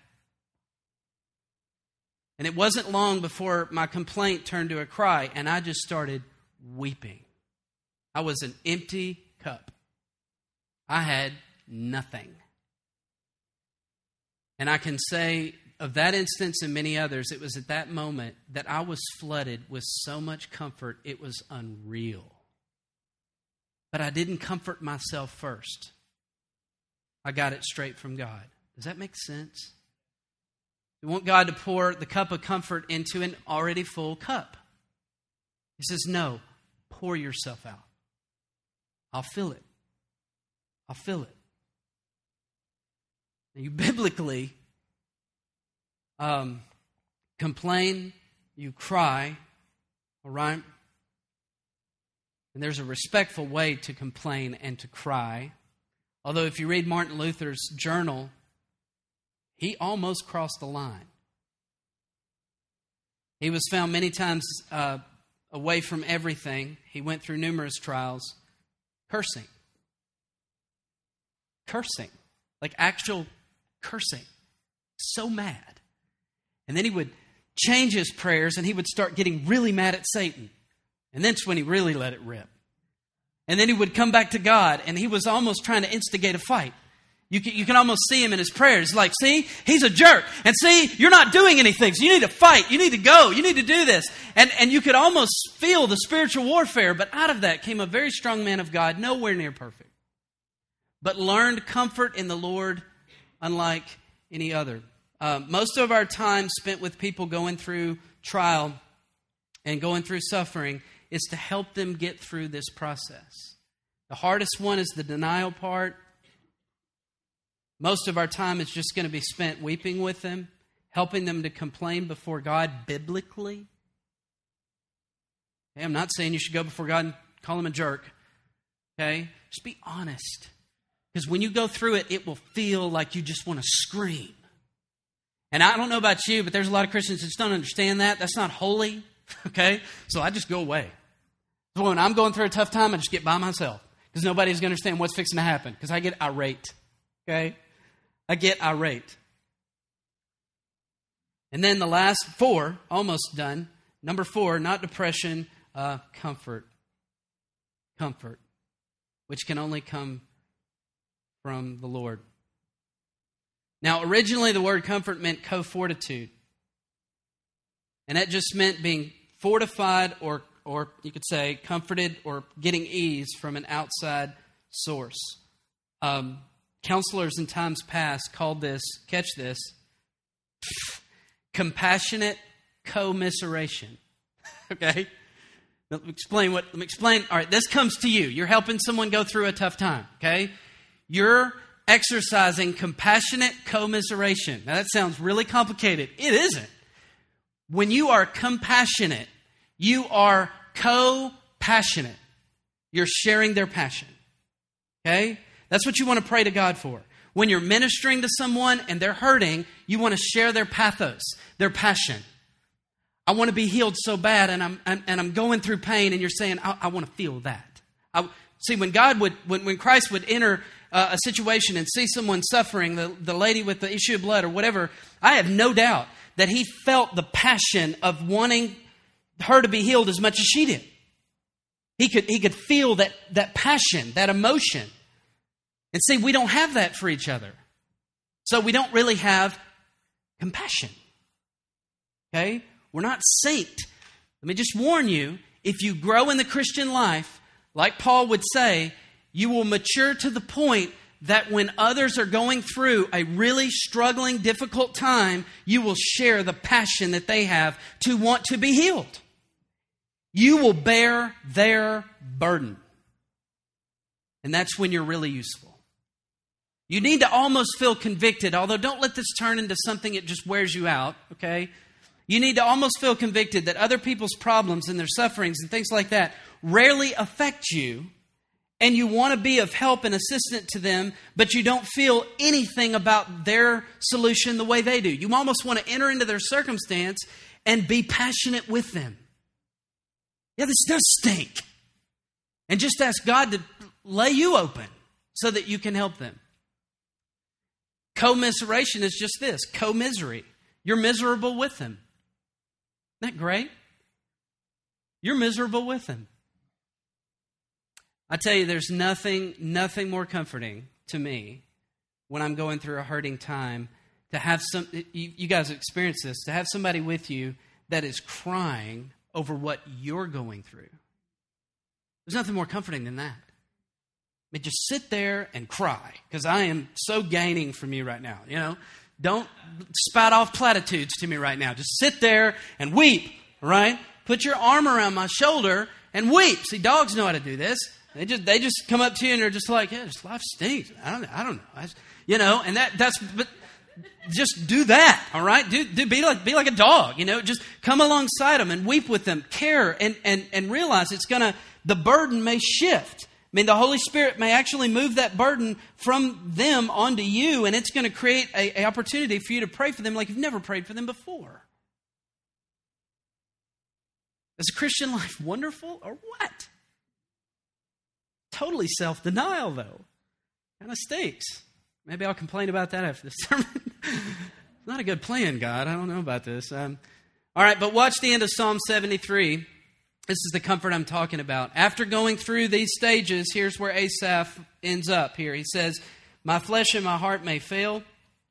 And it wasn't long before my complaint turned to a cry, and I just started weeping. I was an empty cup. I had nothing. And I can say of that instance and many others, it was at that moment that I was flooded with so much comfort, it was unreal. But I didn't comfort myself first. I got it straight from God. Does that make sense? You want God to pour the cup of comfort into an already full cup. He says, no, pour yourself out. I'll fill it. I'll fill it. Now, you biblically um, complain, you cry, all right? And there's a respectful way to complain and to cry. Although if you read Martin Luther's journal, he almost crossed the line. He was found many times uh, away from everything. He went through numerous trials, cursing. Cursing. Like actual cursing. So mad. And then he would change his prayers and he would start getting really mad at Satan. And that's when he really let it rip. And then he would come back to God and he was almost trying to instigate a fight. You can, you can almost see him in his prayers. Like, see, he's a jerk. And see, you're not doing anything. So you need to fight. You need to go. You need to do this. And, and you could almost feel the spiritual warfare. But out of that came a very strong man of God, nowhere near perfect. But learned comfort in the Lord unlike any other. Uh, most of our time spent with people going through trial and going through suffering is to help them get through this process. The hardest one is the denial part. Most of our time is just going to be spent weeping with them, helping them to complain before God biblically. Hey, I'm not saying you should go before God and call him a jerk. Okay? Just be honest. Because when you go through it, it will feel like you just want to scream. And I don't know about you, but there's a lot of Christians that just don't understand that. That's not holy. Okay? So I just go away. So when I'm going through a tough time, I just get by myself. Because nobody's going to understand what's fixing to happen. Because I get irate. Okay? I get irate. And then the last four, almost done. Number four, not depression, uh, comfort. Comfort. Which can only come from the Lord. Now, originally the word comfort meant co-fortitude. And that just meant being fortified or, or you could say comforted or getting ease from an outside source. Um, counselors in times past called this, catch this, compassionate commiseration. Okay? Let me explain what, let me explain. All right, this comes to you. You're helping someone go through a tough time, okay? You're exercising compassionate commiseration. Now, that sounds really complicated. It isn't. When you are compassionate, you are co-passionate. You're sharing their passion, okay? That's what you want to pray to God for. When you're ministering to someone and they're hurting, you want to share their pathos, their passion. I want to be healed so bad, and I'm and, and I'm going through pain, and you're saying, I, I want to feel that. I, see, when God would, when, when Christ would enter uh, a situation and see someone suffering, the, the lady with the issue of blood or whatever, I have no doubt that he felt the passion of wanting her to be healed as much as she did. He could he could feel that that passion, that emotion. And see, we don't have that for each other. So we don't really have compassion. Okay? We're not saint. Let me just warn you, if you grow in the Christian life, like Paul would say, you will mature to the point that when others are going through a really struggling, difficult time, you will share the passion that they have to want to be healed. You will bear their burden. And that's when you're really useful. You need to almost feel convicted, although don't let this turn into something that just wears you out, okay? You need to almost feel convicted that other people's problems and their sufferings and things like that rarely affect you, and you want to be of help and assistance to them, but you don't feel anything about their solution the way they do. You almost want to enter into their circumstance and be passionate with them. Yeah, this does stink. And just ask God to lay you open so that you can help them. Commiseration is just this, co-misery. You're miserable with them. Isn't that great? You're miserable with them. I tell you, there's nothing, nothing more comforting to me when I'm going through a hurting time to have some, you, you guys experience this, to have somebody with you that is crying over what you're going through. There's nothing more comforting than that. I mean, just sit there and cry because I am so gaining from you right now, you know. Don't spout off platitudes to me right now. Just sit there and weep, right? Put your arm around my shoulder and weep. See, dogs know how to do this. They just they just come up to you and they're just like, yeah, just life stinks. I don't I don't know. I just, you know, and that that's but just do that, all right? Do, do be like be like a dog, you know. Just come alongside them and weep with them, care and and and realize it's gonna the burden may shift. I mean, the Holy Spirit may actually move that burden from them onto you, and it's going to create an opportunity for you to pray for them like you've never prayed for them before. Is a Christian life wonderful or what? Totally self-denial, though. Kind of stinks. Maybe I'll complain about that after this sermon. It's not a good plan, God. I don't know about this. Um, all right, but watch the end of Psalm seventy-three. This is the comfort I'm talking about. After going through these stages, here's where Asaph ends up here. He says, my flesh and my heart may fail,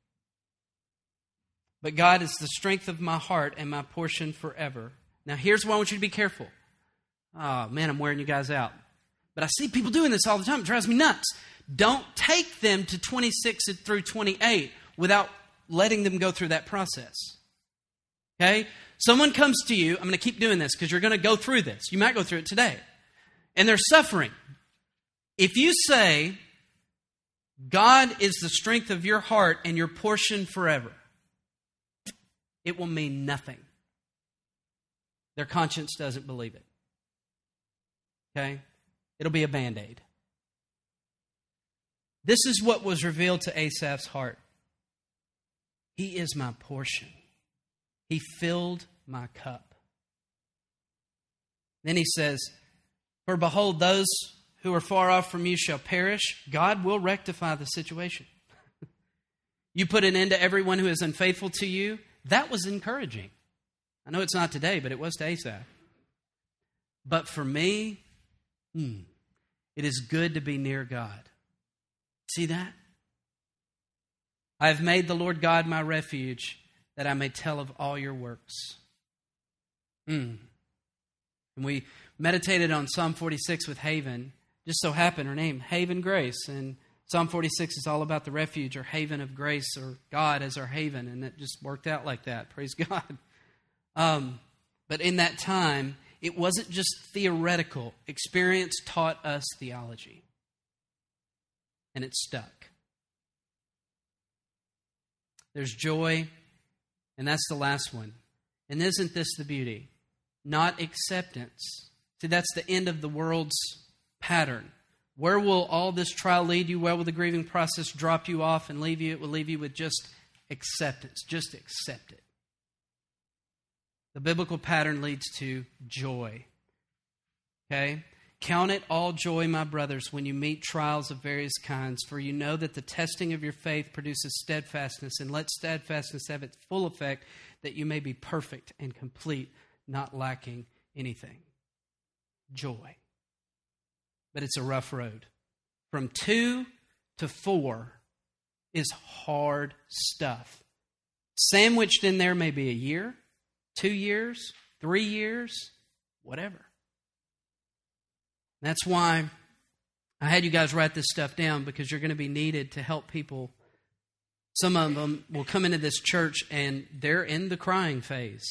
but God is the strength of my heart and my portion forever. Now, here's why I want you to be careful. Oh, man, I'm wearing you guys out. But I see people doing this all the time. It drives me nuts. Don't take them to twenty-six through twenty-eight without letting them go through that process. Okay? Someone comes to you, I'm going to keep doing this because you're going to go through this. You might go through it today. And they're suffering. If you say, God is the strength of your heart and your portion forever, it will mean nothing. Their conscience doesn't believe it. Okay? It'll be a Band-Aid. This is what was revealed to Asaph's heart. He is my portion. He filled my cup. Then he says, for behold, those who are far off from you shall perish. God will rectify the situation. You put an end to everyone who is unfaithful to you. That was encouraging. I know it's not today, but it was to Asaph. But for me, hmm, it is good to be near God. See that? I have made the Lord God my refuge, that I may tell of all your works. Hmm. And we meditated on Psalm forty-six with Haven. Just so happened her name, Haven Grace. And Psalm forty-six is all about the refuge or haven of grace or God as our haven. And it just worked out like that. Praise God. Um, but in that time, it wasn't just theoretical. Experience taught us theology. And it stuck. There's joy. And that's the last one. And isn't this the beauty? Not acceptance. See, that's the end of the world's pattern. Where will all this trial lead you? Where will the grieving process drop you off and leave you? It will leave you with just acceptance. Just accept it. The biblical pattern leads to joy. Okay? Count it all joy, my brothers, when you meet trials of various kinds, for you know that the testing of your faith produces steadfastness, and let steadfastness have its full effect, that you may be perfect and complete, not lacking anything. Joy. But it's a rough road. From two to four is hard stuff. Sandwiched in there may be a year, two years, three years, whatever. That's why I had you guys write this stuff down, because you're going to be needed to help people. Some of them will come into this church and they're in the crying phase.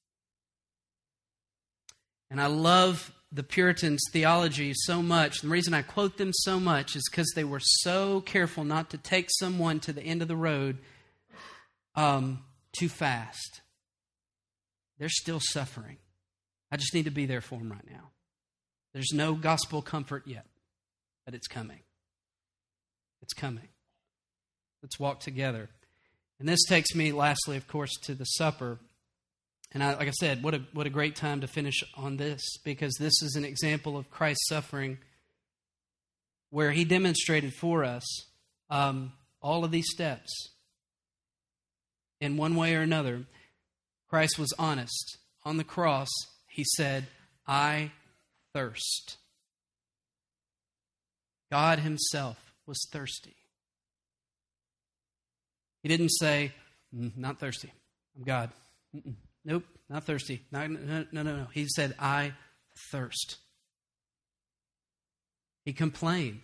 And I love the Puritans' theology so much. The reason I quote them so much is because they were so careful not to take someone to the end of the road um, too fast. They're still suffering. I just need to be there for them right now. There's no gospel comfort yet, but it's coming. It's coming. Let's walk together. And this takes me, lastly, of course, to the supper. And I, like I said, what a what a great time to finish on this, because this is an example of Christ's suffering where he demonstrated for us um, all of these steps. In one way or another, Christ was honest. On the cross, he said, I thirst. God himself was thirsty. He didn't say, mm, not thirsty. I'm God. Mm-mm. Nope, not thirsty. No, no, no, no, no. He said, I thirst. He complained.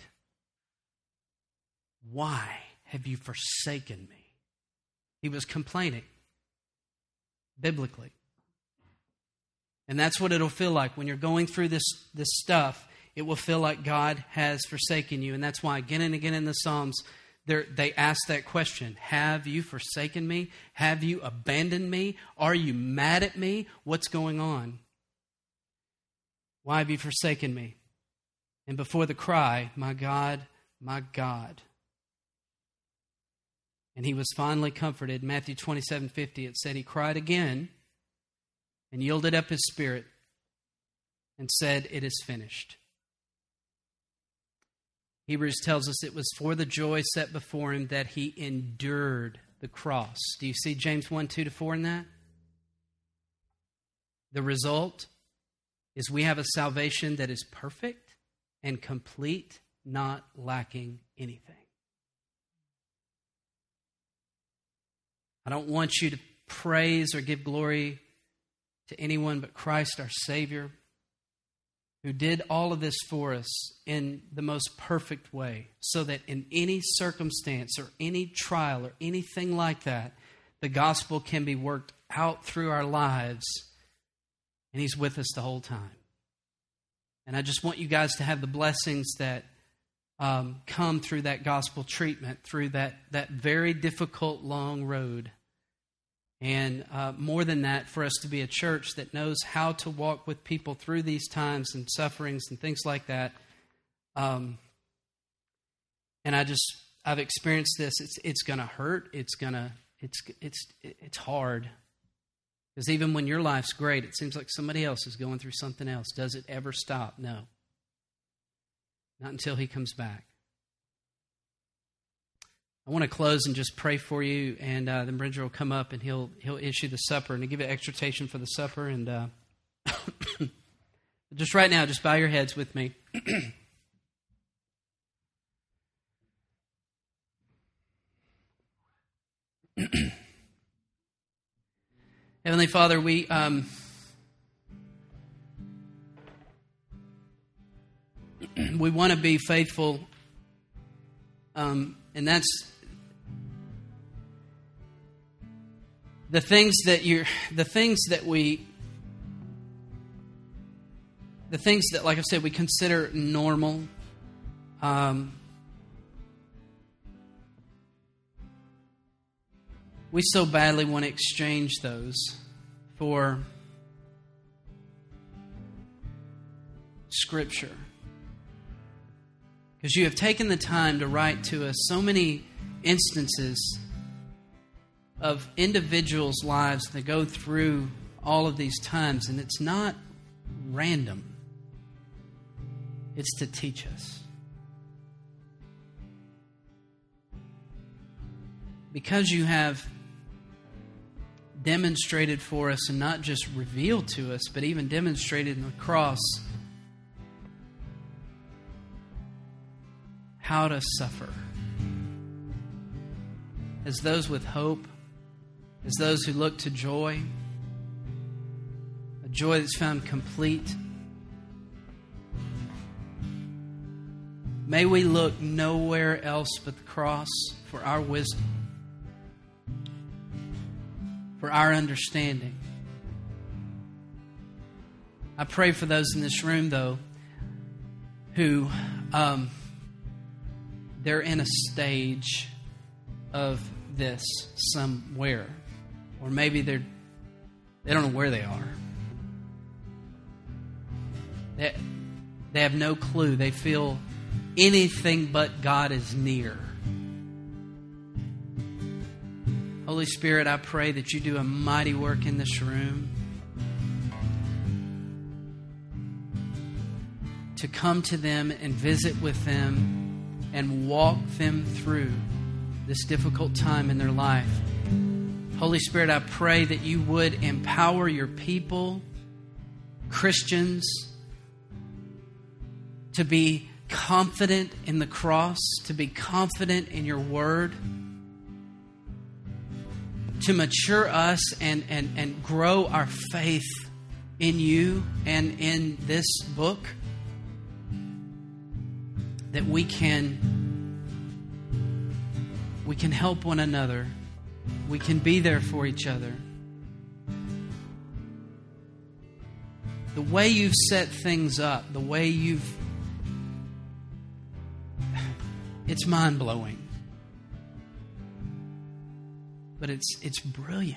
Why have you forsaken me? He was complaining, biblically. And that's what it'll feel like when you're going through this, this stuff. It will feel like God has forsaken you. And that's why again and again in the Psalms, they ask that question. Have you forsaken me? Have you abandoned me? Are you mad at me? What's going on? Why have you forsaken me? And before the cry, my God, my God. And he was finally comforted. Matthew twenty-seven fifty, it said he cried again and yielded up his spirit and said, it is finished. Hebrews tells us it was for the joy set before him that he endured the cross. Do you see James one, two to four in that? The result is we have a salvation that is perfect and complete, not lacking anything. I don't want you to praise or give glory to anyone but Christ, our Savior, who did all of this for us in the most perfect way, so that in any circumstance or any trial or anything like that, the gospel can be worked out through our lives, and he's with us the whole time. And I just want you guys to have the blessings that um, come through that gospel treatment, through that, that very difficult, long road. And uh, more than that, for us to be a church that knows how to walk with people through these times and sufferings and things like that. Um, And I just, I've experienced this. It's it's going to hurt. It's going to, it's it's it's hard. Because even when your life's great, it seems like somebody else is going through something else. Does it ever stop? No. Not until he comes back. I want to close and just pray for you, and uh, then Bridger will come up and he'll he'll issue the supper and to give you exhortation for the supper. And uh, just right now, just bow your heads with me. Heavenly Father, we um, we want to be faithful, um, and that's the things that you, the things that we, the things that, like I said, we consider normal. Um, We so badly want to exchange those for Scripture. Because you have taken the time to write to us so many instances of individuals' lives that go through all of these times, and it's not random. It's to teach us. Because you have demonstrated for us, and not just revealed to us, but even demonstrated in the cross how to suffer. As those with hope, as those who look to joy, a joy that's found complete. May we look nowhere else but the cross for our wisdom, for our understanding. I pray for those in this room, though, who um, they're in a stage of this somewhere, or maybe they're they don't know where they are. They, they have no clue. They feel anything but God is near. Holy Spirit, I pray that you do a mighty work in this room to come to them and visit with them and walk them through this difficult time in their life. Holy Spirit, I pray that you would empower your people, Christians, to be confident in the cross, to be confident in your word, to mature us and, and, and grow our faith in you and in this book, that we can we can help one another. We can be there for each other. The way you've set things up, the way you've it's mind-blowing. But it's it's brilliant.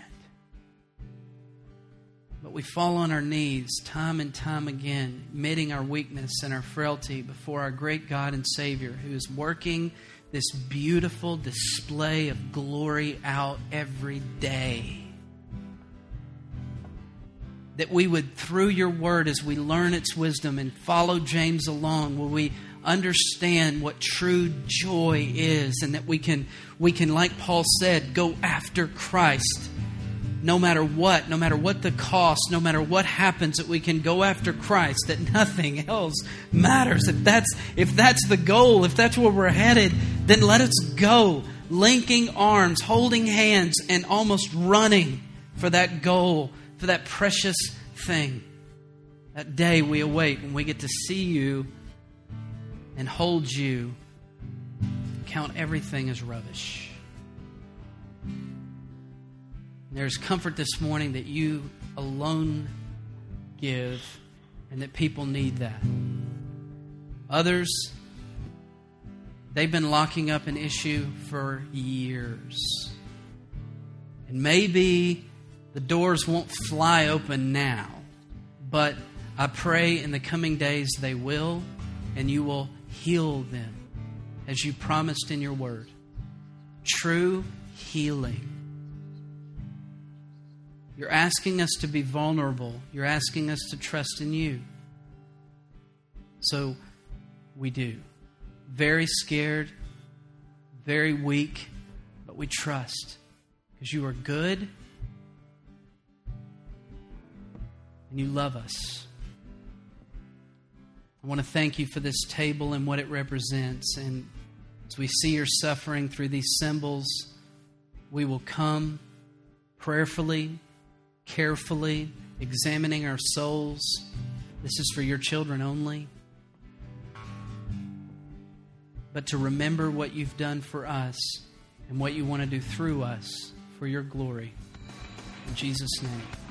But we fall on our knees time and time again, admitting our weakness and our frailty before our great God and Savior, who is working this beautiful display of glory out every day. That we would, through your word, as we learn its wisdom and follow James along, will we understand what true joy is, and that we can, we can, like Paul said, go after Christ. No matter what, no matter what the cost, no matter what happens, that we can go after Christ, that nothing else matters. If that's, if that's the goal, if that's where we're headed, then let us go, linking arms, holding hands, and almost running for that goal, for that precious thing. That day we await when we get to see you and hold you, count everything as rubbish. There's comfort this morning that you alone give, and that people need that. Others, they've been locking up an issue for years. And maybe the doors won't fly open now, but I pray in the coming days they will, and you will heal them as you promised in your word. True healing. You're asking us to be vulnerable. You're asking us to trust in you. So we do. Very scared, very weak, but we trust because you are good and you love us. I want to thank you for this table and what it represents. And as we see your suffering through these symbols, we will come prayerfully, carefully, examining our souls. This is for your children only. But to remember what you've done for us and what you want to do through us for your glory. In Jesus' name.